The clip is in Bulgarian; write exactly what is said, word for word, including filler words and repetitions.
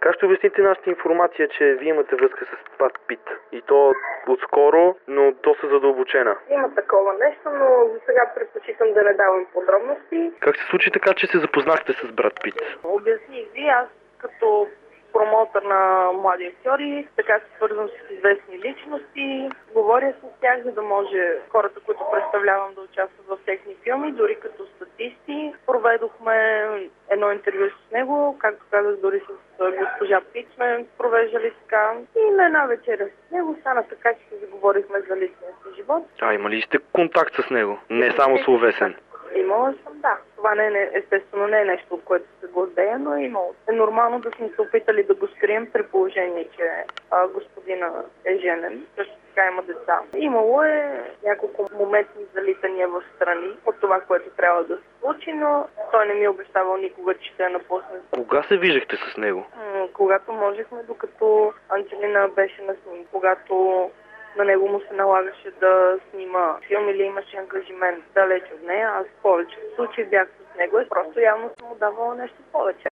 Как ще обясните нашата информация, че вие имате връзка с Брат Пит? И то отскоро, но доста задълбочена. Има такова нещо, но за сега предпочитам да не давам подробности. Как се случи така, че се запознахте с Брат Пит? Обясних ви, аз като промоутър на млади актьори, така се свързвам с известни личности, говоря с тях, за да може хората, които представлявам, да участват в техни филми, дори като статисти. Проведохме едно интервю с него, както казах, дори с госпожа Пит сме провеждали така. И на една вечеря с него стана така, че се заговорихме за личния си живот. А, имали сте контакт с него? Не само словесен? Имала съм, да. Това не е, естествено не е нещо, от което се гордея, но е имало. Е нормално да сме се опитали да го скрием при положение, че а, господина е женен, също така има деца. Имало е няколко моментни залитания в страни от това, което трябва да се случи, но той не ми е обещавал никога, че ще я напусне. Кога се виждахте с него? М- когато можехме, докато Анджелина беше на сним, когато на него му се налагаше да снима филм или имаше ангажимент далеч от нея. Аз в повечето случаи бях с него и просто явно съм му давала нещо повече.